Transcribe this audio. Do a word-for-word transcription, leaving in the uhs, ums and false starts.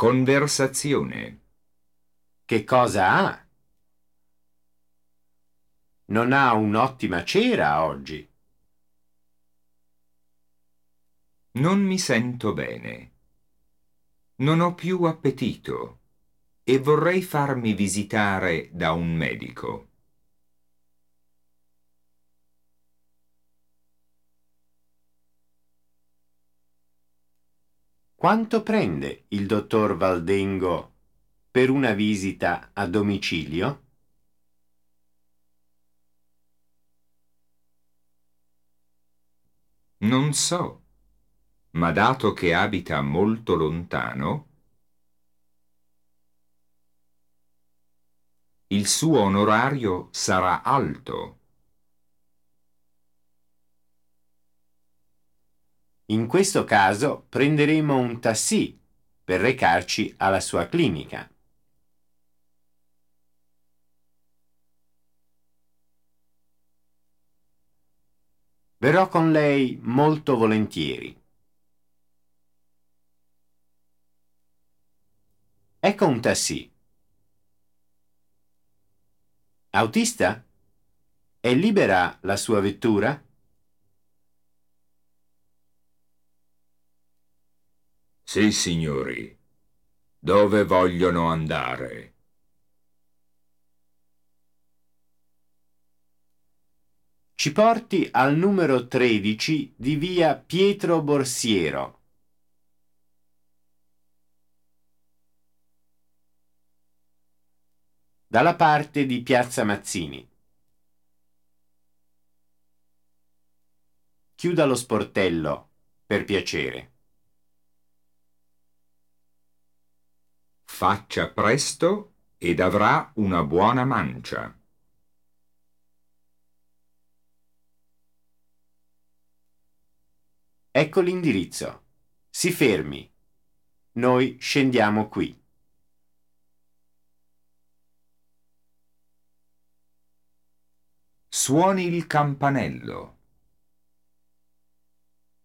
Conversazione. Che cosa ha? Non ha un'ottima cera oggi. Non mi sento bene. Non ho più appetito e vorrei farmi visitare da un medico. Quanto prende il dottor Valdengo per una visita a domicilio? Non so, ma dato che abita molto lontano, il suo onorario sarà alto. In questo caso prenderemo un tassì per recarci alla sua clinica. Verrò con lei molto volentieri. Ecco un tassì. Autista? È libera la sua vettura? Sì, signori. Dove vogliono andare? Ci porti al numero tredici di via Pietro Borsiero. Dalla parte di Piazza Mazzini. Chiuda lo sportello, per piacere. Faccia presto ed avrà una buona mancia. Ecco l'indirizzo. Si fermi. Noi scendiamo qui. Suoni il campanello.